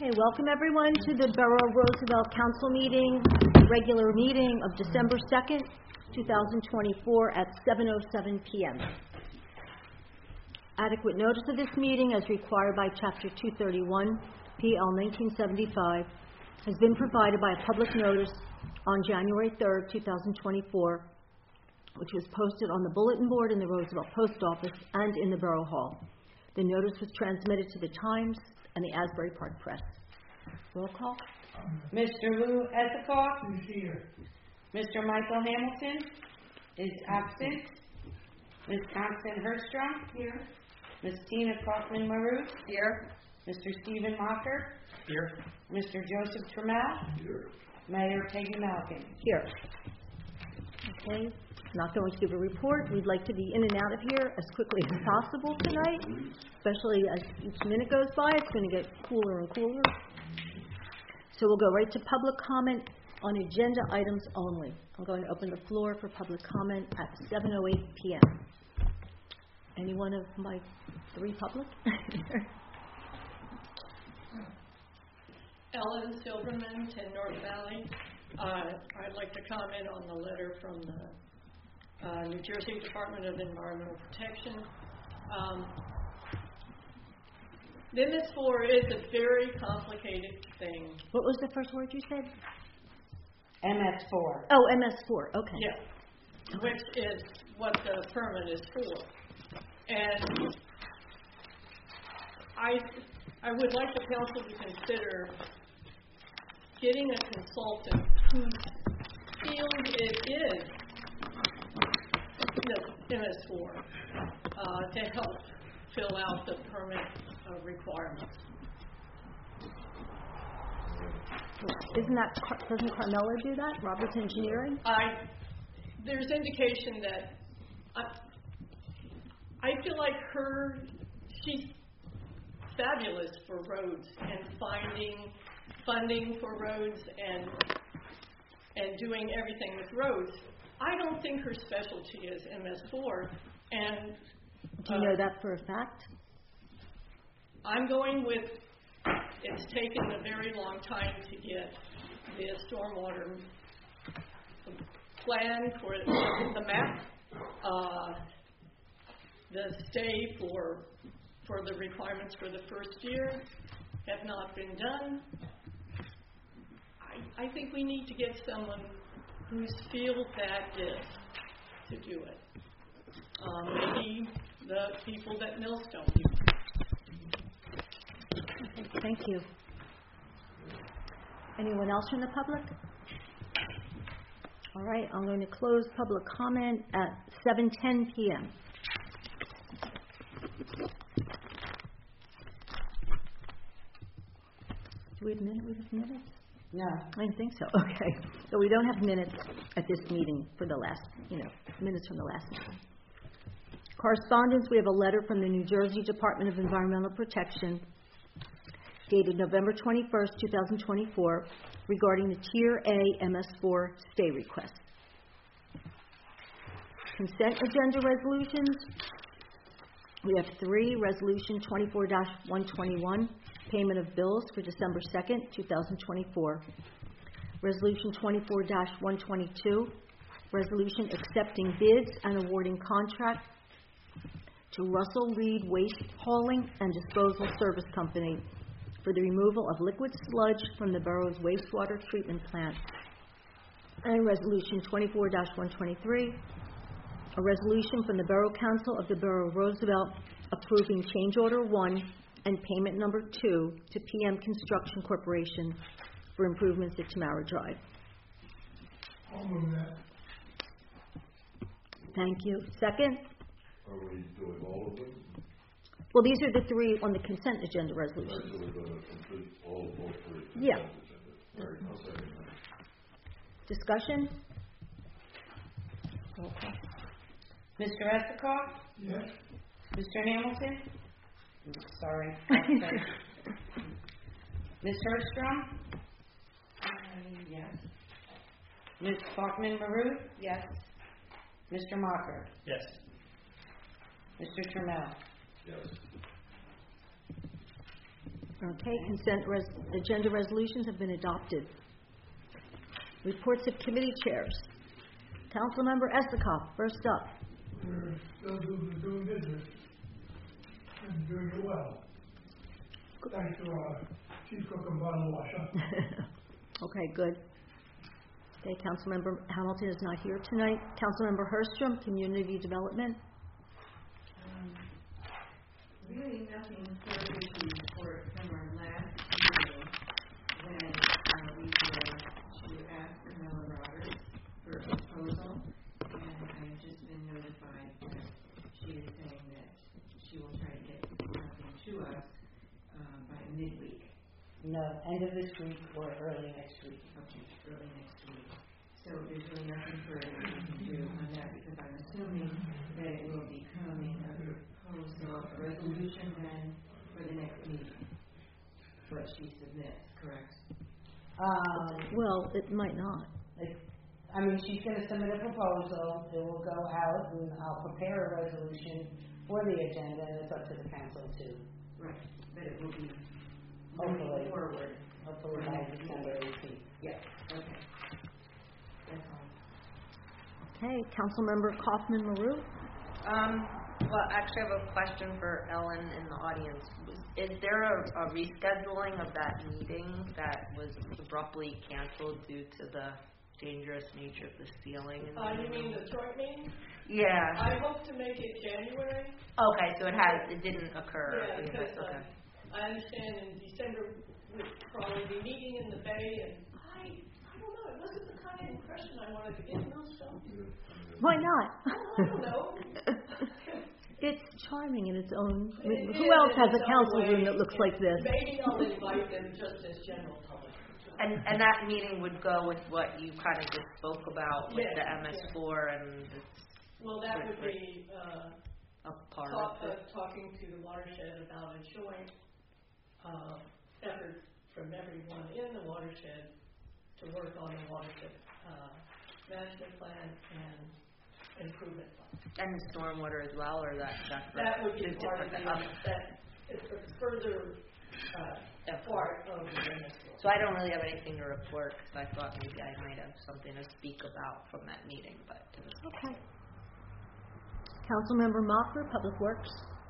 Okay, welcome everyone to the Borough Roosevelt Council meeting, regular meeting of December 2nd, 2024 at 7:07 p.m. Adequate notice of this meeting as required by Chapter 231, PL 1975, has been provided by a public notice on January 3rd, 2024, which was posted on the bulletin board in the Roosevelt Post Office and in the Borough Hall. The notice was transmitted to the Times and the Asbury Park Press. Roll call. Mr. Lou Esikoff is here. Mr. Michael Hamilton is absent. Ms. Constance Herstrom here. Ms. Tina Kaufman-Maroon here. Mr. Stephen Mocker here. Mr. Joseph Trammell here. Mayor Peggy Malkin here. Okay, not going to give a report. We'd like to be in and out of here as quickly as possible tonight, especially as each minute goes by. It's going to get cooler and cooler. So we'll go right to public comment on agenda items only. I'm going to open the floor for public comment at 7:08 p.m. Any one of my three public? Ellen Silverman, 10 North Valley. I'd like to comment on the letter from the New Jersey Department of Environmental Protection. The MS4 is a very complicated thing. What was the first word you said? MS4. Oh, MS4, okay. Yeah, which is what the permit is for. And I would like the council to consider getting a consultant whose field it is, the MS4, to help fill out the permit requirements. Doesn't Carmella do that? Roberts Engineering? There's indication that I feel like she's fabulous for roads and finding funding for roads and doing everything with roads. I don't think her specialty is MS4. And do you know that for a fact? I'm going with it's taken a very long time to get the stormwater plan for the map, the stay for the requirements for the first year have not been done. I think we need to get someone whose field that is to do it. Maybe the people that Millstone do. Okay, thank you. Anyone else from the public? All right, I'm going to close public comment at 7:10 p.m. Do we have minutes? No. I didn't think so. Okay. So we don't have minutes at this meeting for the last, minutes from the last meeting. Correspondence, we have a letter from the New Jersey Department of Environmental Protection dated November 21st, 2024, regarding the Tier A MS4 stay request. Consent agenda resolutions. We have 3. Resolution 24-121, payment of bills for December 2nd, 2024. Resolution 24-122, resolution accepting bids and awarding contract to Russell Reed Waste Hauling and Disposal Service Company for the removal of liquid sludge from the borough's wastewater treatment plant. And Resolution 24-123, a resolution from the Borough Council of the Borough of Roosevelt approving change order 1 and payment number 2 to PM Construction Corporation for improvements at Tamara Drive. I'll move that. Thank you. Second? Are we doing all of them? Well, these are the 3 on the consent agenda resolutions. So we're going to complete all 3. Yeah. All right, I'll second that. Discussion? Roll call. Mr. Esikoff? Yes. Mr. Hamilton? Sorry. Ms. Herstrom? Yes. Ms. Kaufman-Maroon? Yes. Mr. Mocker? Yes. Mr. Trammell? Yes. Okay, agenda resolutions have been adopted. Reports of committee chairs. Councilmember Esikoff, first up. We're still doing business and doing it well. Thanks to our chief cook and bottle washer. Okay, good. Okay, Councilmember Hamilton is not here tonight. Councilmember Herstrom, Community Development. Really nothing further to report from our last meeting when we were to ask for Mela Roberts for a proposal, and I've just been notified that she is saying that she will try to get something to us by midweek. No, end of this week or early next week. Okay, early next week. So there's really nothing further we can do on that because I'm assuming that it will be coming a proposal, a resolution then for the next meeting. What she submits, correct? Well, it might not. She's going to submit a proposal. It will go out, and I'll prepare a resolution for the agenda, and it's up to the council to. Right, but it will be Hopefully. moving forward. Hopefully by December 18th. Yes, okay. That's all. Okay, Councilmember Kaufman-Maru. Well, actually, I have a question for Ellen in the audience. Is there a rescheduling of that meeting that was abruptly canceled due to the dangerous nature of the ceiling? You mean the joint meeting? Yeah. I hope to make it January. Okay, so it didn't occur. Yeah, because Okay. I understand in December we'll probably be meeting in the Bay, and I don't know, it wasn't the kind of impression I wanted to get in those films. Why not? I don't know. It's charming in its own. I mean, It who is else in has a its own council way, room that looks like this? Maybe I'll invite them just as general public. And that meeting would go with what you kind of just spoke about with Yes, the MS4 and Well, that would be a part of it. talking to the watershed about a joint effort from everyone in the watershed to work on the watershed management plan and improvement plan. And stormwater as well, or that That would be part of different? that. It's a further part of the MS4. So I don't really have anything to report because I thought maybe I might have something to speak about from that meeting, but Okay. Councilmember Mocker, Public Works.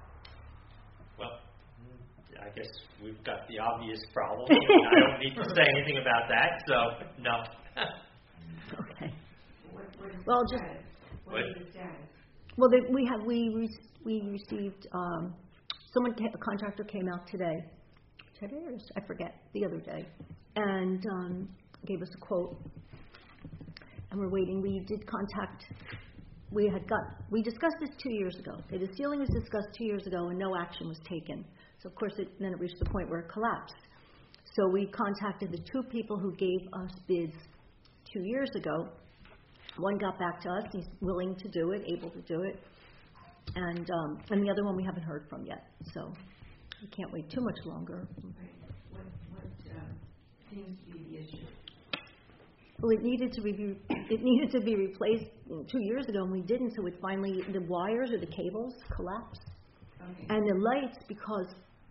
Well, I guess we've got the obvious problem. I don't need to say anything about that, so no. Okay. What is Well, the just- status? What is the status? Well, we received a contractor came out today or I forget, the other day, and gave us a quote, and we're waiting. We discussed this 2 years ago. Okay, the ceiling was discussed 2 years ago, and no action was taken. So of course, then it reached the point where it collapsed. So we contacted the two people who gave us bids 2 years ago. One got back to us; he's willing to do it, able to do it, and the other one we haven't heard from yet. So we can't wait too much longer. Right. What seems to be the issue? Well, it needed to be replaced 2 years ago, and we didn't. So it finally, the wires or the cables collapsed, Okay. and the lights, because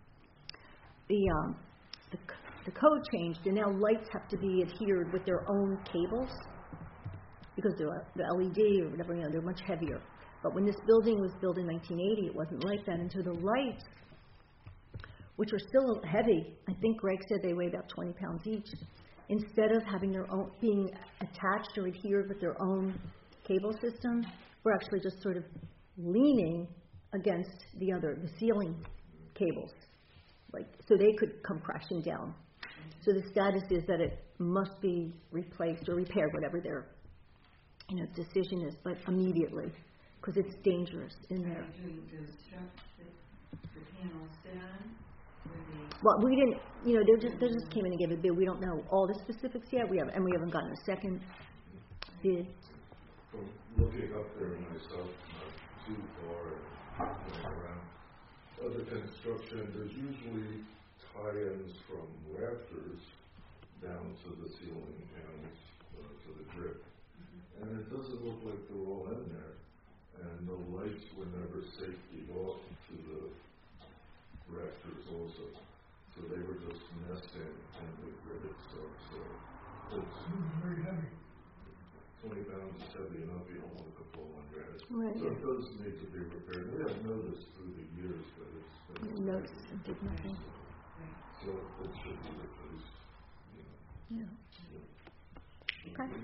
the code changed, and now lights have to be adhered with their own cables because they're the LED or whatever. They're much heavier. But when this building was built in 1980, it wasn't like that. And so the lights, which are still heavy, I think Greg said they weigh about 20 pounds each. Instead of having their own, being attached or adhered with their own cable system, we're actually just sort of leaning against the ceiling cables, so they could come crashing down. So the status is that it must be replaced or repaired, whatever their decision is, but immediately, because it's dangerous in there. Are you doing those trucks that the panels sit on? Well, we didn't, they just came in and gave a bid. We don't know all the specifics yet. We haven't gotten a second bid. From looking up there myself, not too far around, other construction, there's usually tie-ins from rafters down to the ceiling panels, to the drip. And it doesn't look like they're all in there. And the lights were never safety off to the rafters also. So they were just nesting in the grid itself, so it's Very heavy. 20 pounds is heavy enough, you don't want to pull on granite. Right. So it does need to be repaired. We have noticed through the years that it's been Notice and did nothing. so it should be replaced, you know. Yeah. Okay.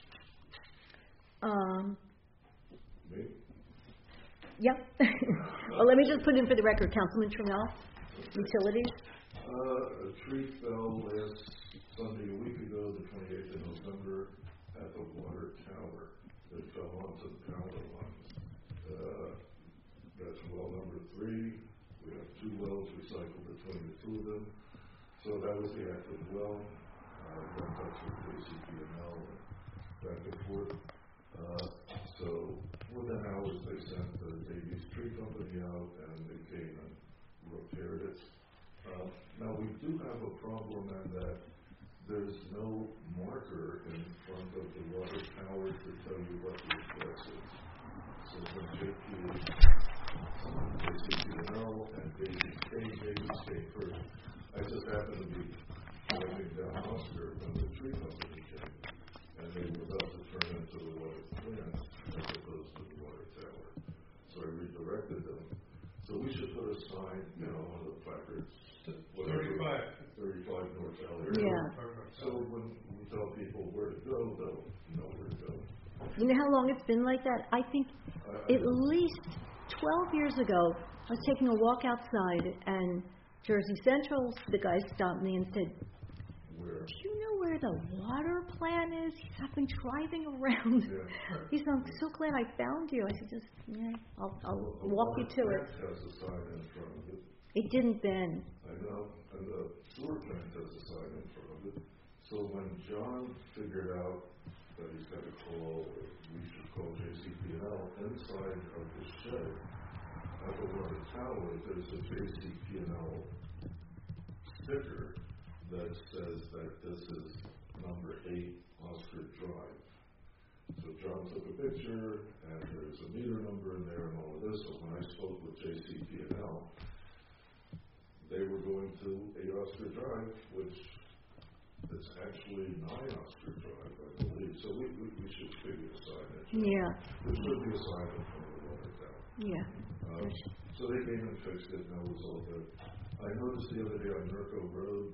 Me? Yep. Well, let me just put in for the record, Councilman Trammell, utilities. A tree fell last Sunday, a week ago, the 28th of November, at the water tower. It fell onto the power lines. That's well number 3. We have 2 wells recycled between the 2 of them. So that was the active well. Got in touch with JCP&L and back and forth. So within hours they sent the Davies Tree Company out and they came and repaired it. Now we do have a problem in that there's no marker in front of the water tower to tell you what the address is. So when JCP&L and Davies came first, I just happened to be driving down Oscar when the tree company came, and they were about to turn into the water plant as opposed to the water tower. So I redirected them. So we should put a sign, on the placards. 35 North Elliott. Yeah. So when we tell people where to go, they'll know where to go. You know how long it's been like that? I think at least 12 years ago, I was taking a walk outside, and Jersey Central, the guy stopped me and said, Where? "Do you know where the water plant is?" He said, "I've been driving around." Yeah. He said, "I'm so glad I found you." I said, I'll walk you to it. The water plant has a sign in front of it. It didn't then. I know, and the sewer plant has a sign in front of it. So when John figured out that he's got to call, or we should call JCP&L, inside of the shed at the water tower, there's a JCP&L sticker that says that this is number 8 Oscar Drive. So John took a picture, and there's a meter number in there and all of this. So when I spoke with JCP&L, they were going to 8 Oscar Drive, which is actually 9 Oscar Drive, I believe. So we should figure a signage. Yeah. There should be a sign in front of the water tower. Yeah. So they came and fixed it, and that was all good. I noticed the other day on Mirko Road,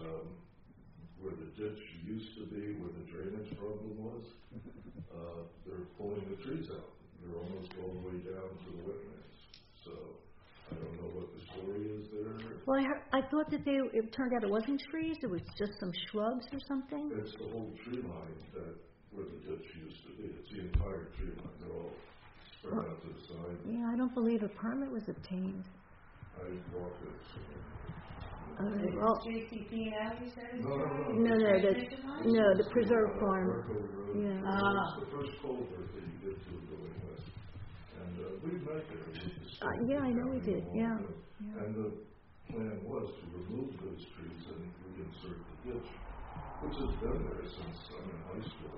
where the ditch used to be, where the drainage problem was, they're pulling the trees out. They're almost all the way down to the wetlands. So I don't know what the story is there. Well, I thought that it turned out it wasn't trees, it was just some shrubs or something. It's the whole tree line where the ditch used to be. It's the entire tree line. They're all spread out to the side. Yeah, I don't believe a permit was obtained. I walked it. Well, JCP&L, you said? no, the preserve farm. Mirko Road. Yeah. It's the first culvert that you get to going west. And we met there. Yeah, I know we did. Yeah. And the plan was to remove those trees and reinsert the ditch, which has been there since I'm in high school,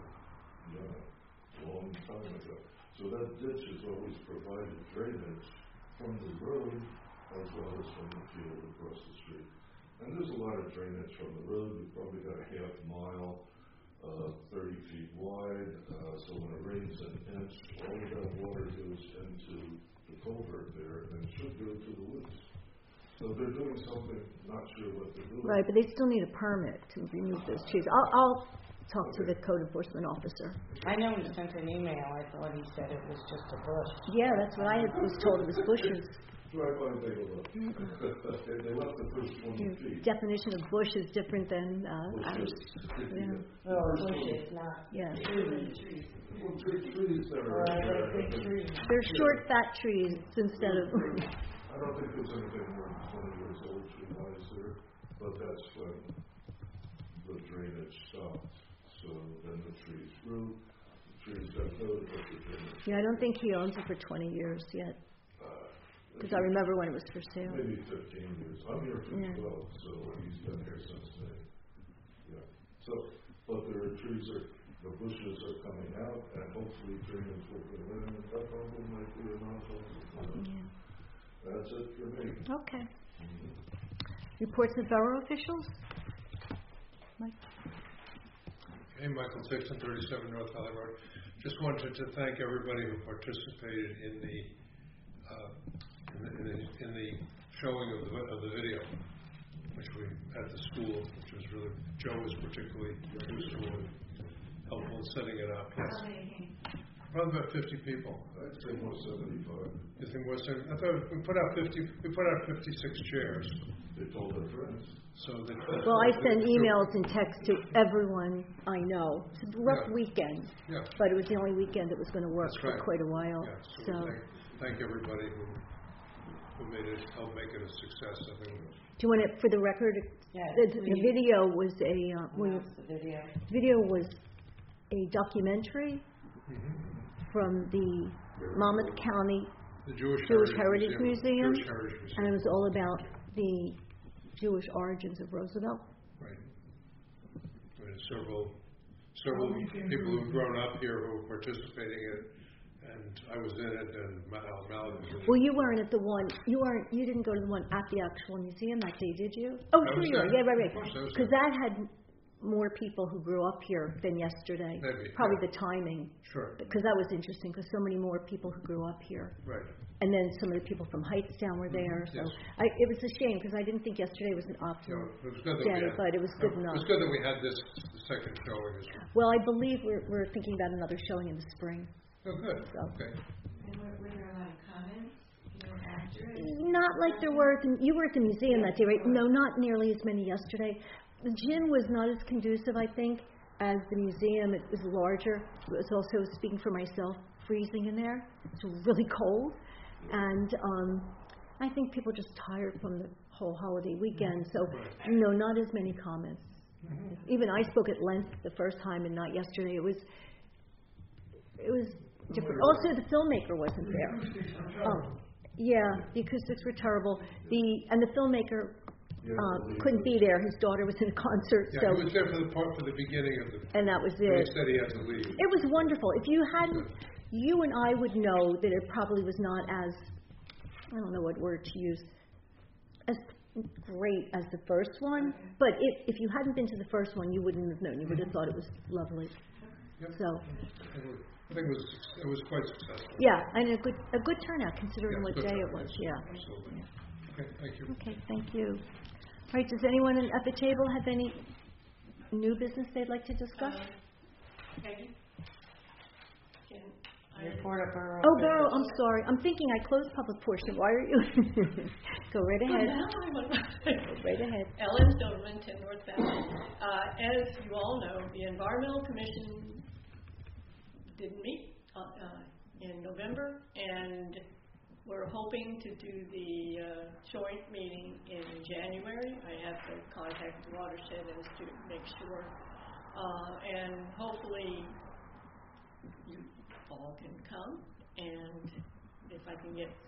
a long time ago. So that ditch has always provided drainage from the road as well as from the field across the street. And there's a lot of drainage from the road. We've probably got a half mile, 30 feet wide. So when it rains an inch, all of that water goes into the culvert there and should go to the woods. So they're doing something, not sure what they're doing. Right, but they still need a permit to remove those trees. I'll talk to the code enforcement officer. I know he sent an email. I thought he said it was just a bush. Yeah, that's what I was told. It was bushes. Drive by and take a look. They left the first 20 feet. Definition of bush is different than ours. Yeah. Well, bushes, not Yeah. trees. Well, trees that are Big trees. They're short, fat trees instead of. I don't think there's anything more than 20 years old tree-wise there, but that's when the drainage stopped. So then the trees grew, the trees got loaded, but the drainage. Yeah, I don't think he owns it for 20 years yet. Because I remember when it was for sale. Maybe 15 years. I'm here for 12, so he's been here since May. Yeah. So, but the bushes are coming out, and hopefully drainage will go in, and that problem might be a non-problem. Yeah. That's it for me. Okay. Reports of borough officials? Mike? Hey, Michael Dixon, 37 North Valley Road. Just wanted to thank everybody who participated in the showing of the video, which we had at the school, which was really, Joe was particularly useful and helpful in setting it up. Yes. How many came? Probably about 50 people. I'd say more 75. You think more? I thought we put out 56 chairs. They told their friends. So they, Well, I send emails and texts to everyone I know. It's a rough Yeah. weekend, Yeah. but it was the only weekend that was going to work That's for right. quite a while. Yeah, So, we thank everybody who helped make it a success. I think. do you want it for the record? Yes, The please. video was Announce the video was a documentary from the Monmouth County The Jewish Heritage Museum, Jewish Heritage Museum. and it was all about the Jewish origins of Roosevelt. Right. There's several people who've grown up here who were participating in it, and I was in it, and Mal was in it. Well, you weren't at the one. You didn't go to the one at the actual museum that day, did you? Oh, I sure was you were. there. Yeah, right. Of course I was Because there. that had more people who grew up here than yesterday. Maybe, Probably yeah. the timing. Sure. Because that was interesting. Because so many more people who grew up here, Right. and then some of the people from Hightstown were there. So Yes. it was a shame because I didn't think yesterday was an optimal It was good that day, we had, but it was good It enough. was good that we had this second showing as well. Well, I believe we're thinking about another showing in the spring. Oh, good. So. Okay. And were there a lot of comments, after it? Not like there were. You were at the museum that day, right? No, not nearly as many yesterday. The gym was not as conducive, I think, as the museum. It was larger. It was also, speaking for myself, freezing in there. It's really cold, and I think people are just tired from the whole holiday weekend. So, no, not as many comments. Even I spoke at length the first time, and not yesterday. It was different. Also, the filmmaker wasn't there. Oh, yeah, the acoustics were terrible. The filmmaker couldn't be there. His daughter was in a concert, Yeah, so he was there for the beginning of the. and that was He it. said he had to leave. It was wonderful. If you hadn't, you and I would know that it probably was not as, I don't know what word to use, as great as the first one. But if you hadn't been to the first one, you wouldn't have known. You would have thought it was lovely. Yep. So, I think it was quite successful. yeah, and a good turnout considering Yeah, what good day it turnout, was. yes. Yeah. Absolutely. Okay, thank you. Okay, thank you. All right, does anyone at the table have any new business they'd like to discuss? Peggy? Can I? Report of borough. Oh, Borough, I'm sorry. I'm thinking I closed public portion. Why are you? Go right ahead. Go right ahead. Ellen Silverman, 10 North Valley. As you all know, the Environmental Commission didn't meet in November, and we're hoping to do the joint meeting in January. I have to contact the watershed as to make sure, and hopefully you all can come, and if I can get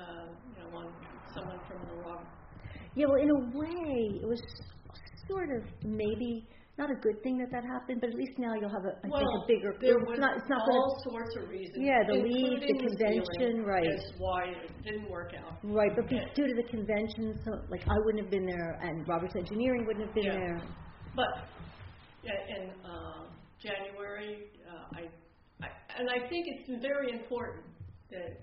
someone from the Rock. Yeah, well, in a way, it was sort of maybe not a good thing that happened, but at least now you'll have I think a bigger. There it's was not all sorts of reasons. Yeah, the league, the including convention, ceiling, right. Is why it didn't work out. Right, but due to the convention, so like I wouldn't have been there, and Roberts Engineering wouldn't have been Yeah. there. But in January, I think it's very important that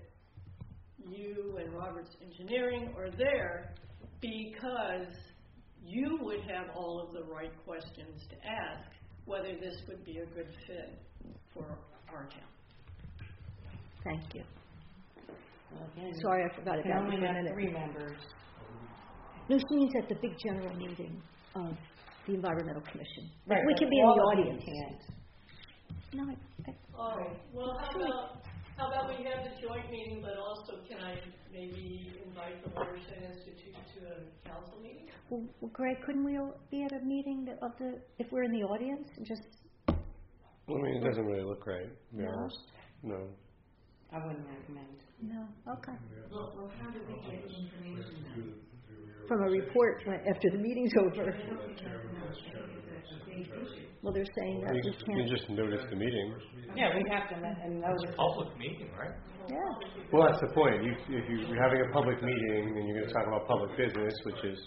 you and Roberts Engineering are there because you would have all of the right questions to ask whether this would be a good fit for our town. Thank you. Well, again, Sorry, I forgot you can about only you for a have minute. 3 members. No, she means at the big general meeting of the Environmental Commission. Right, We but can be in all the of you audience. can't. No, Oh, well, how about we have the joint meeting, but also can I maybe invite the Watershed Institute to a council meeting? well, Greg, couldn't we all be at a meeting if we're in the audience and just? I mean, it doesn't really look right, to be No? honest. No. I wouldn't recommend. No. Okay. Well, how do we get information then? From a report after the meeting's over. I don't think that's a big issue. Well, they're saying that we You can't. just notice the meeting. Yeah, we have to notice. Public meeting, right? Yeah. Well, that's the point. If you're having a public meeting and you're going to talk about public business, which is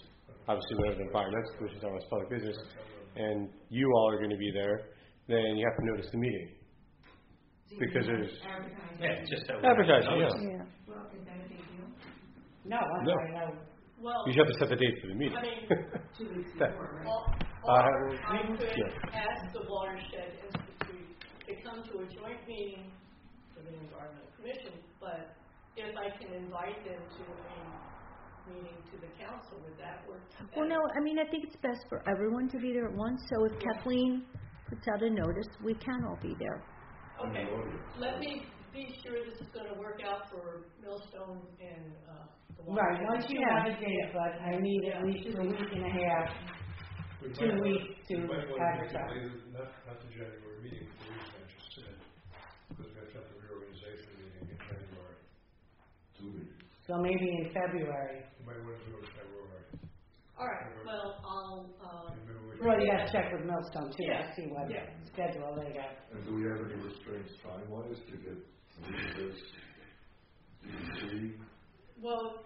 obviously whatever the environmental commission is talking about is public business, and you all are going to be there, then you have to notice the meeting. Because there's Yeah, just so. advertising, yeah. Yeah. Well, is that a big deal? No, I'm No. sorry, no. Well, You just have to set the date for the meeting. I mean, 2 weeks That- before, right? or I could yeah. ask the Watershed Institute to come to a joint meeting for the Environmental Commission, but if I can invite them to a meeting to the council, would that work? Well, no, I mean, I think it's best for everyone to be there at once, so if Kathleen puts out a notice, we can all be there. Okay, let me be sure this is gonna work out for Millstone and, the Watershed. Right, once you have a date, but I need at least a week and a half, 2 weeks to We might want to make it advertise. later, not the January meeting, the reason I just said, because we have to have the reorganization meeting in January. 2 weeks. So maybe in February. You might want to do it in February. All right, well, I'll, And maybe we Well, you gotta check with Millstone too, Yeah, to see what yeah. schedule they got. And do we have any restraints time-wise to get through this? DEC? well,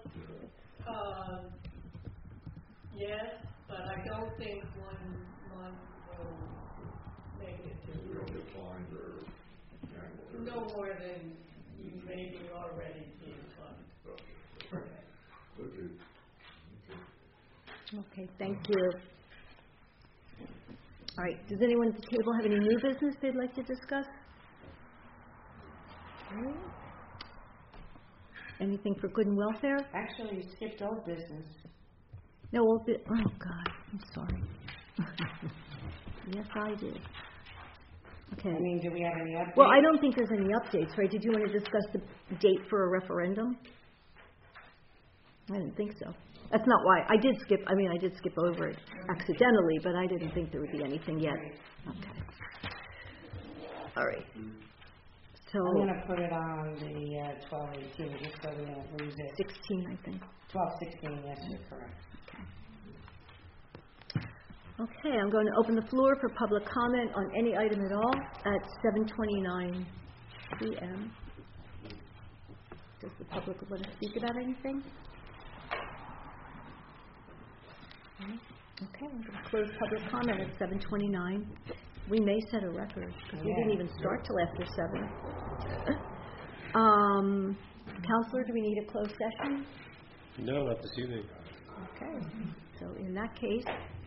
yes, but I don't think 1 month will make it We to, don't get fined or handled? no more than you may be already being funded. Okay. Okay, thank you. All right, does anyone at the table have any new business they'd like to discuss? All right. Anything for good and welfare? Actually, you skipped old business. No, oh, God, I'm sorry. Yes, I did. Okay. I mean, do we have any updates? Well, I don't think there's any updates, right? Did you want to discuss the date for a referendum? I didn't think so. That's not why. I did skip over it accidentally, but I didn't think there would be anything yet. Okay. All right. So, I'm gonna put it on the 12/18, just so we don't lose it. 16, I think. 12/16, yes, you're correct. Okay, I'm going to open the floor for public comment on any item at all at 7:29 p.m. Does the public want to speak about anything? Okay, I'm going to close public comment at 7:29. We may set a record, because we didn't even start till after 7. Counselor, do we need a closed session? No, not this evening. Okay, so in that case,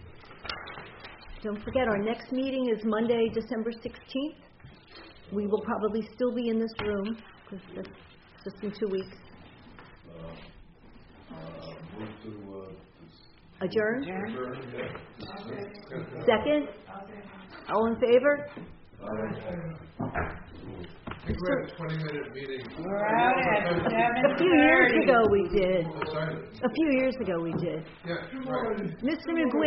don't forget, our next meeting is Monday, December 16th. We will probably still be in this room, because that's just in 2 weeks. Move to, Adjourn? adjourn, yeah. Second? All in favor? I think we had a 20-minute meeting. We're out at A few years 7:30. ago we did. Decided. A few years ago we did. Yeah, right. Mr. McGuinn?